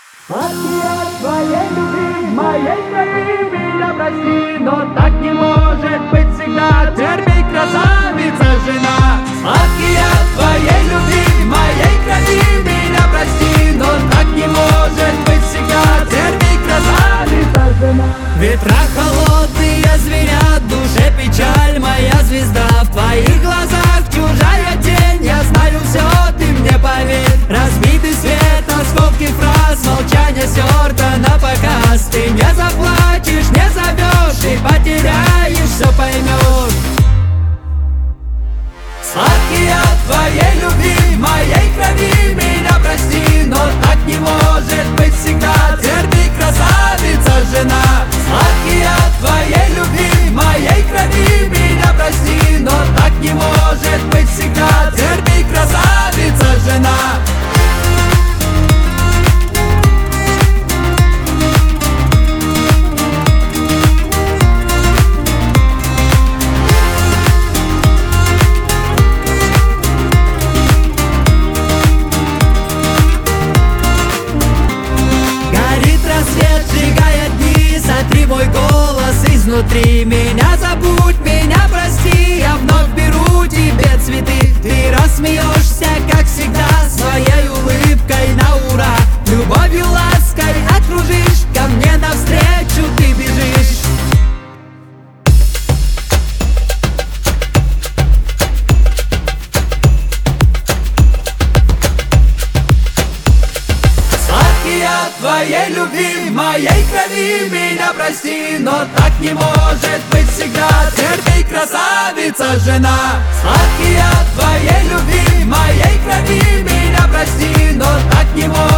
Сладкий от твоей любви, моей крови, меня прости, но так не может быть всегда. Терпи, красавица, жена. Сладкий от твоей любви, моей крови, меня прости, но так не может быть всегда. Терпи, красавица, жена. Ветра холодные звенят, в душе печаль, моя звезда. В твоих глазах чужая тень, я знаю все, ты мне поверь. Разбитый свет, осколки фраз, молчание стерто на показ. Ты не заплачешь, не зовешь и потеряешь, все поймешь. Сладкий от твоей любви, моей крови, меня прости, но так не может быть всегда. Терпи, красавица, жена. Сладкий от твоей любви, моей крови, меня прости, но так не может быть всегда. Терпи, красавица, жена. Сотри мой голос изнутри. Меня забудь, меня прости, я вновь беру тебе цветы. Ты рассмеешься, как всегда, своей улыбкой на ура. Любовью, лаской окружишь, ко мне навстречу ты бежишь. Сладкий от твоей любви, моей крови, меня прости, но так не может быть всегда. Терпи, красавица, жена. Сладкий от твоей любви, моей крови, меня прости, но так не может